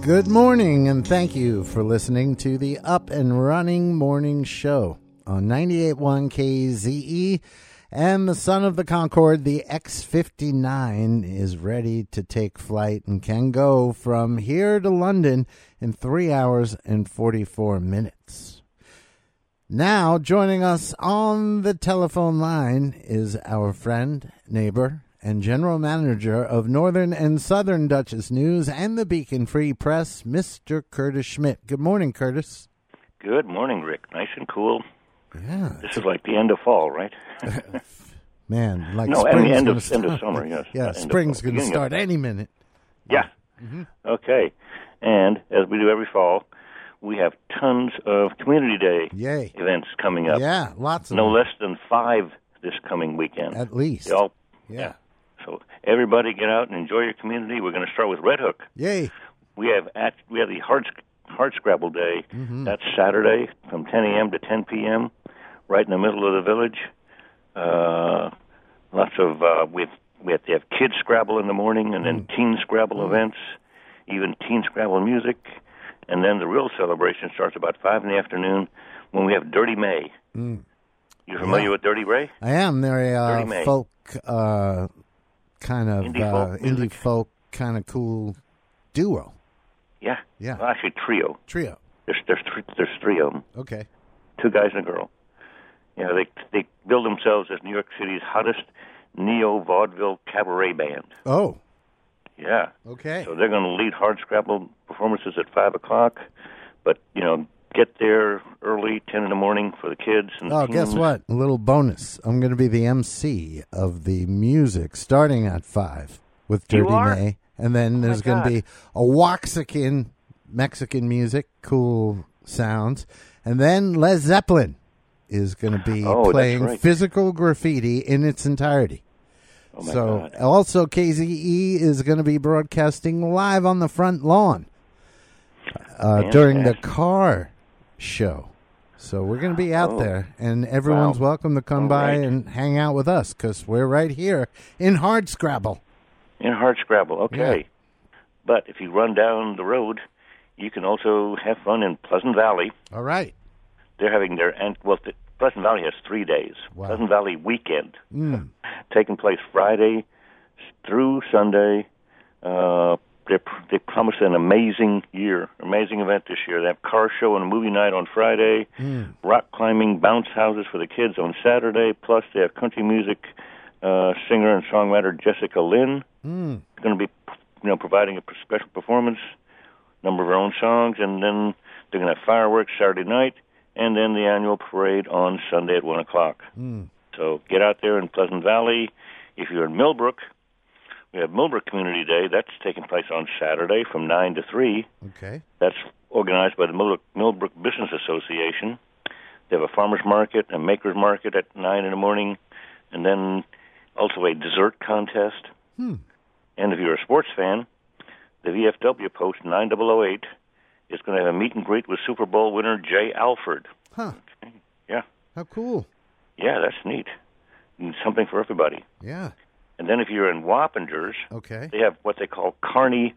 Good morning, and thank you for listening to the Up and Running Morning Show on 98.1 KZE. And the son of the Concorde, the X-59, is ready to take flight and can go from here to London in 3 hours and 44 minutes. Now, joining us on the telephone line is our friend, neighbor, and general manager of Northern and Southern Dutchess News and the Beacon Free Press, Mr. Curtis Schmidt. Good morning, Curtis. Good morning, Rick. Nice and cool. Yeah. This is like the end of fall, right? Man, like no, spring's end going of to start. summer, yes. Yeah, spring's going to start any minute. Yeah. Mm-hmm. Okay. And as we do every fall, we have tons of Community Day events coming up. Yeah, lots of no them. less than 5 this coming weekend. At least. Yeah. So everybody get out and enjoy your community. We're going to start with Red Hook. Yay. We have the Hardscrabble Day. Mm-hmm. That's Saturday from 10 a.m. to 10 p.m. right in the middle of the village. Lots of we have to have Kids Scrabble in the morning, and then Teen Scrabble events, even Teen Scrabble music, and then the real celebration starts about 5 in the afternoon when we have Dirty May. You familiar with Dirty Ray? I am. They're a folk kind of indie folk kind of cool duo. Yeah. Yeah. Well, actually, trio. There's 3 of them. Okay. 2 guys and a girl. You know, they build themselves as New York City's hottest neo-vaudeville cabaret band. Oh. Yeah. Okay. So they're going to lead Hardscrabble performances at 5 o'clock. But, get there early, 10 in the morning for the kids. And teens. Guess what? A little bonus. I'm going to be the MC of the music starting at 5 with Dirty May. And then there's going to be a Waxican Mexican music, cool sounds. And then Led Zeppelin is going to be playing Physical Graffiti in its entirety. Oh my God. Also KZE is going to be broadcasting live on the front lawn during the car show. So we're going to be out there, and everyone's welcome to come by and hang out with us because we're right here in Hardscrabble. In Hardscrabble, okay. Yeah. But if you run down the road, you can also have fun in Pleasant Valley. All right. They're having Pleasant Valley has 3 days. Wow. Pleasant Valley weekend, taking place Friday through Sunday. They promise an amazing event this year. They have car show and movie night on Friday, rock climbing, bounce houses for the kids on Saturday. Plus, they have country music singer and songwriter Jessica Lynn. Going to be, providing a special performance, number of her own songs, and then they're going to have fireworks Saturday night. And then the annual parade on Sunday at 1 o'clock. So get out there in Pleasant Valley. If you're in Millbrook, we have Millbrook Community Day. That's taking place on Saturday from 9 to 3. Okay. That's organized by the Millbrook Business Association. They have a farmer's market, a maker's market at 9 in the morning, and then also a dessert contest. And if you're a sports fan, the VFW Post 9008 is going to have a meet and greet with Super Bowl winner Jay Alford. Huh. Okay. Yeah. How cool. Yeah, that's neat. And something for everybody. Yeah. And then if you're in Wappingers, they have what they call Carnifall,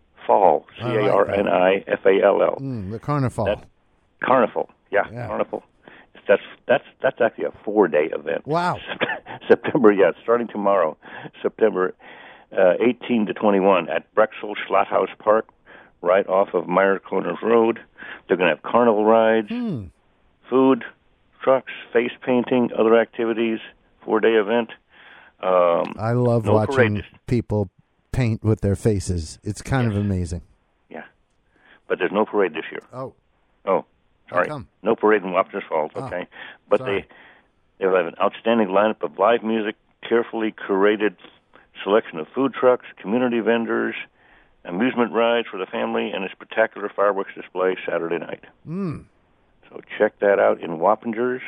Carnifall. The Carnival. Carnival, Carnival. That's actually a 4-day event. Wow. September, starting tomorrow, September 18 to 21 at Brexel Schlotthaus Park, right off of Meyer Corners Road. They're going to have carnival rides, food, trucks, face painting, other activities, 4-day event. I love watching people paint with their faces. It's kind of amazing. Yeah. But there's no parade this year. Oh, sorry. No parade in Wappingers Falls, okay. But they have an outstanding lineup of live music, carefully curated selection of food trucks, community vendors, amusement rides for the family, and a spectacular fireworks display Saturday night. So check that out in Wappingers.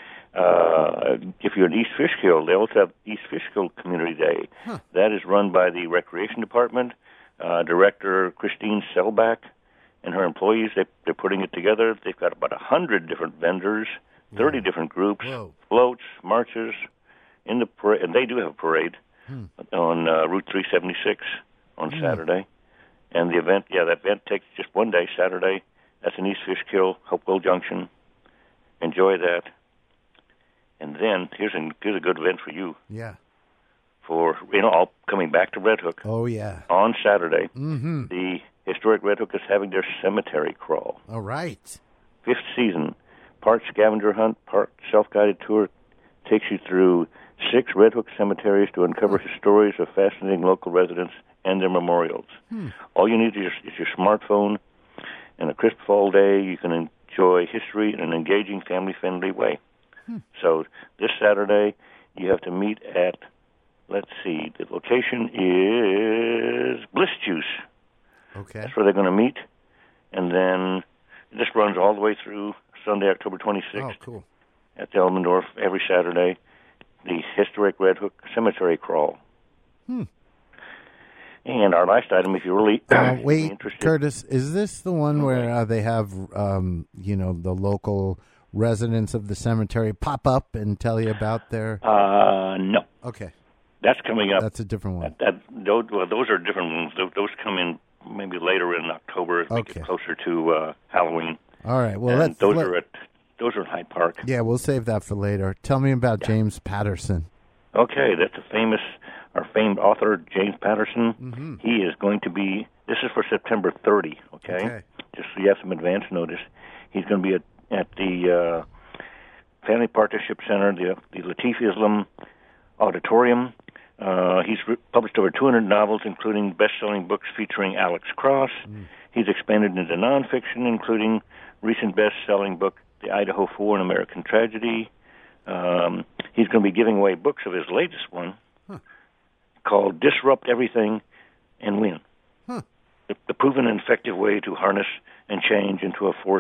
If you're in East Fishkill, they also have East Fishkill Community Day. That is run by the Recreation Department. Director Christine Selbach and her employees, they're putting it together. They've got about 100 different vendors, 30 different groups, floats, marches, in the parade, and they do have a parade on Route 376 on Saturday. And the event, that event takes just one day, Saturday. That's in East Fishkill, Hopewell Junction. Enjoy that. And then here's a good event for you. Yeah. For all coming back to Red Hook. Oh yeah. On Saturday, the historic Red Hook is having their cemetery crawl. All right. 5th season, part scavenger hunt, part self-guided tour, takes you through 6 Red Hook cemeteries to uncover stories of fascinating local residents and their memorials. All you need is your smartphone, and a crisp fall day. You can enjoy history in an engaging, family-friendly way. So this Saturday, you have to meet at, let's see, the location is Bliss Juice. Okay. That's where they're going to meet. And then this runs all the way through Sunday, October 26th. Oh, cool. At the Elmendorf every Saturday, the historic Red Hook Cemetery Crawl. And our last item, if you're really wait, interested. Curtis, is this the one where they have, the local residents of the cemetery pop up and tell you about their... No. Okay. That's coming up. That's a different one. Those are different ones. Those come in maybe later in October as we get closer to Halloween. All right. Well, those are in Hyde Park. Yeah, we'll save that for later. Tell me about James Patterson. Okay, that's our famed author, James Patterson. He is going to be, this is for September 30, okay? Just so you have some advance notice. He's going to be at the Family Partnership Center, the Latif Islam Auditorium. He's published over 200 novels, including best-selling books featuring Alex Cross. He's expanded into nonfiction, including recent best-selling book, The Idaho 4, An American Tragedy. He's going to be giving away books of his latest one called Disrupt Everything and Win. The proven and effective way to harness change into a force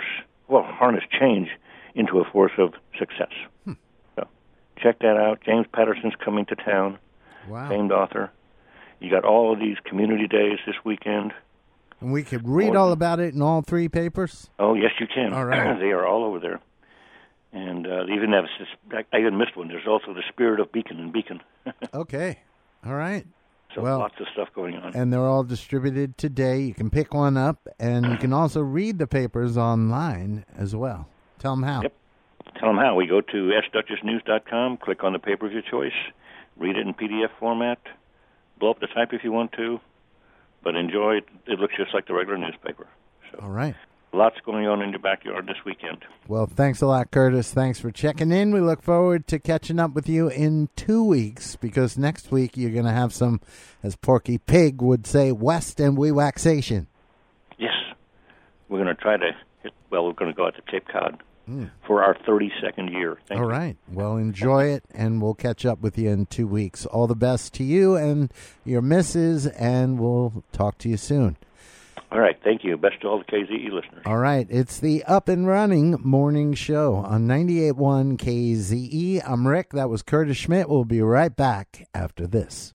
of success. So check that out. James Patterson's coming to town. Wow. Famed author. You got all of these community days this weekend. And we could read all about it in all 3 papers? Oh, yes, you can. All right. They are all over there. And they even have, I even missed one. There's also the Spirit of Beacon and Beacon. Okay. All right. So lots of stuff going on. And they're all distributed today. You can pick one up, and you can also read the papers online as well. Tell them how. Yep. Tell them how. We go to sduchessnews.com, click on the paper of your choice, read it in PDF format, blow up the type if you want to, but enjoy it. It looks just like the regular newspaper. So, all right. Lots going on in your backyard this weekend. Well, thanks a lot, Curtis. Thanks for checking in. We look forward to catching up with you in 2 weeks, because next week you're going to have some, as Porky Pig would say, West and Weewaxation. Yes. We're going to try to we're going to go out to Cape Cod for our 32nd year. Thank you. Right. Well, enjoy it, and we'll catch up with you in 2 weeks. All the best to you and your missus, and we'll talk to you soon. All right. Thank you. Best to all the KZE listeners. All right. It's the Up and Running Morning Show on 98.1 KZE. I'm Rick. That was Curtis Schmidt. We'll be right back after this.